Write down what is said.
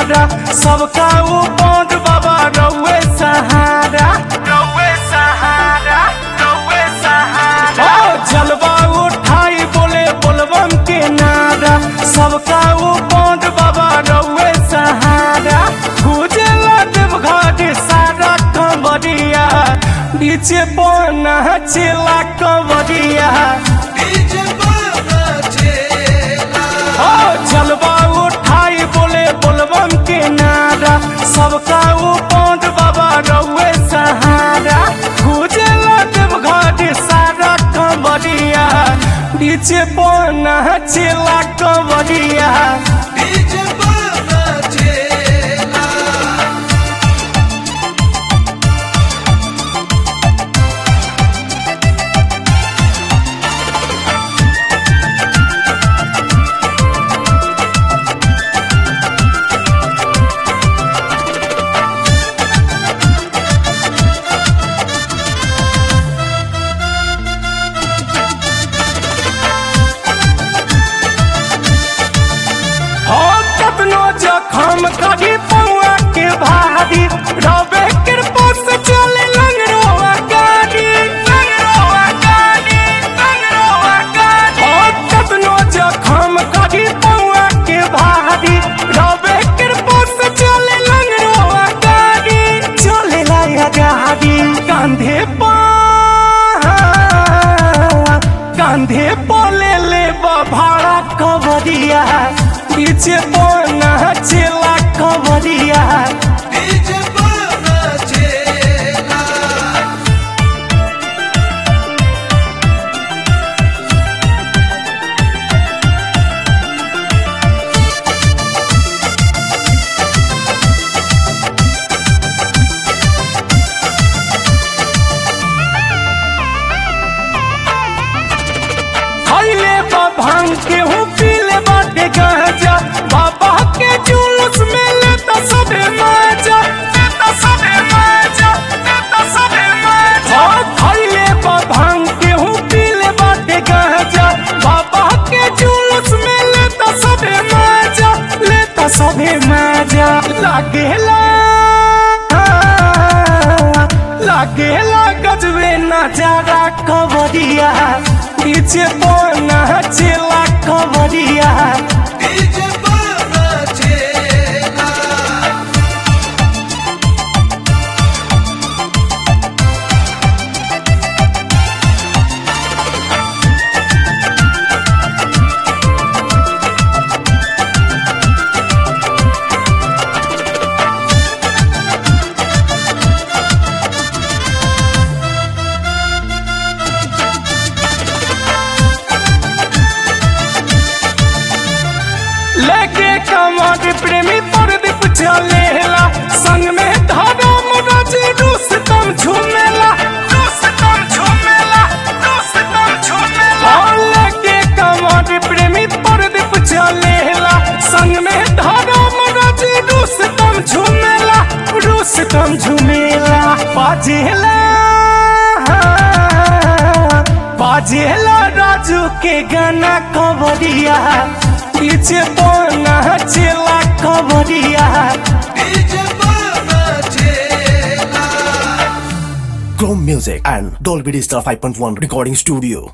किनारा सबका वो बंद बाबा रउए सहारा रउए सहारा रउए सहारा। जलवा उठाई बोले बोलबम के नारा सबका वो बंद बाबा रउए सहारा। गुजला देवघर सारा कंवरिया नीचे पौना चिला कंवरिया जलवा उठाई बोले बोलबम के नारा सबका वो बंद बाबा रउए सहारा। गुजला देवघर सारा कंवरिया नीचे पौना चिला कंवरिया जखम कभी पौआ के भारी रवे कृपा से चले लंगरोआ गाड़ी लंगरोआ गाड़ी लंगरोआ गाड़ी। कतनो जखम कभी पौआ के भारी रवे कृपा से चले लंगरोआ गाड़ी चले लाया गाड़ी कांधे ले ले भाड़ा कवरिया पीछे पौना चिला कंवरिया भांग के हूँ पीले बाटे गांजा बाबा के जुलूस में लेता सबे मजा लेता सबे मजा लेता सबे मजा। खैले भांग के हूँ पीले बाटे गांजा बाबा के जुलूस में लेता सबे मजा लेता सबे मजा। लागेला गजबे नजारा कंवरिया पीछे पौना चिला कंवरिया लेके कमर प्रेमी परदीप चलेला संग में धर्म राज रुस्तम झूमेला रुस्तम झूमेला रुस्तम झूमेला। लेके कमर प्रेमी परदीप चलेला संग में धर्म राज रुस्तम झूमेला रुस्तम झूमेला। बाजेला राजू के गाना कंवरिया पीछे पौना चिला कंवरिया Chrome Music and Dolby Digital 5.1 Recording Studio.